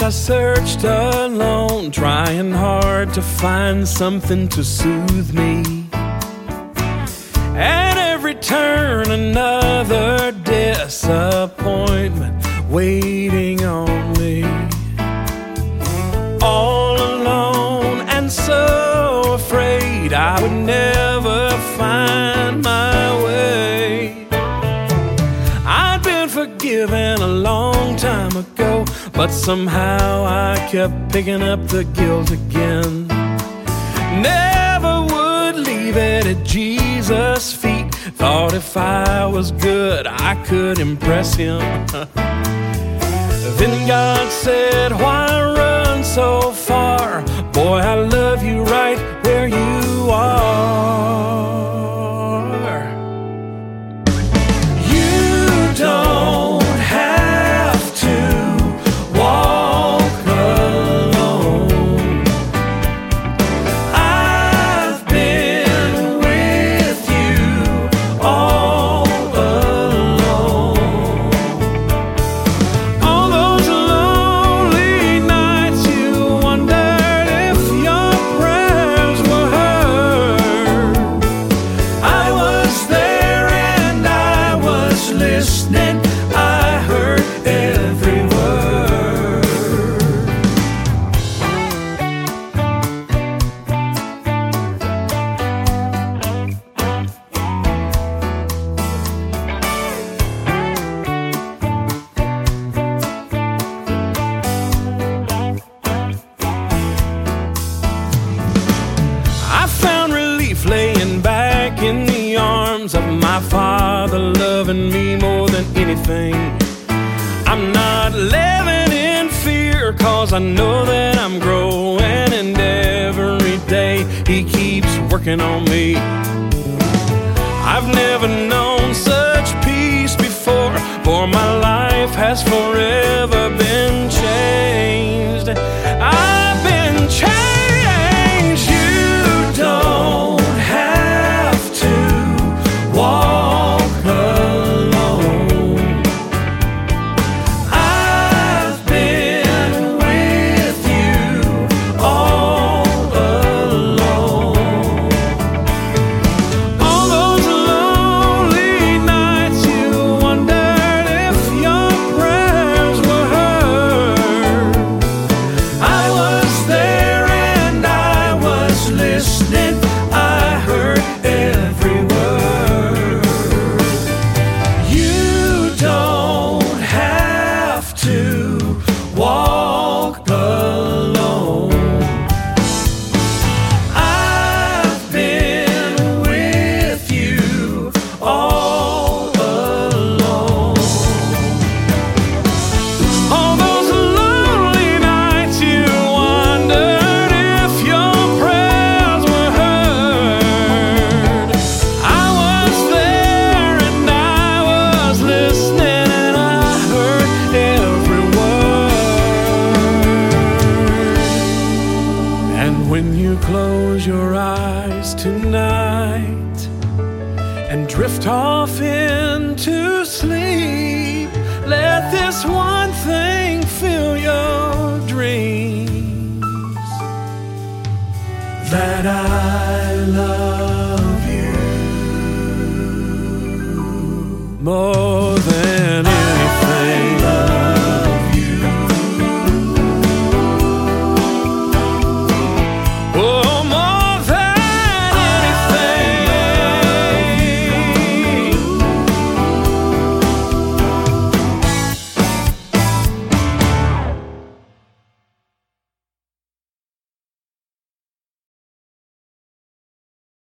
nights I searched alone, trying hard to find something to soothe me. At every turn, another disappointment waiting on me. All alone and so afraid I would never find my way. I'd been forgiven a long time ago, but somehow I kept picking up the guilt again. Never would leave it at Jesus' feet. Thought if I was good, I could impress him. Then God said, why run so far? Boy, I love you right where you are. You don't have to walk alone. I've been with you all alone. All those lonely nights you wondered if your prayers were heard. I was there and I was listening. I heard every word. I found relief laying back in the arms of my Father, loving me more than anything. I'm not living in fear, 'cause I know that I'm growing, and every day he keeps working on me. I've never known such peace before, for my life has forever been changed. I've been changed. You don't have to walk alone. I've been with you all alone. All those lonely nights you wondered if your prayers were heard. I was there and I was listening. I heard every word. You don't have to walk alone. I've been with you all alone. All those lonely nights you wondered if your prayers were heard. I was there and I was listening, and I heard every word. And when you close your eyes tonight and drift off into sleep, let this one thing fill your dreams: that I love you more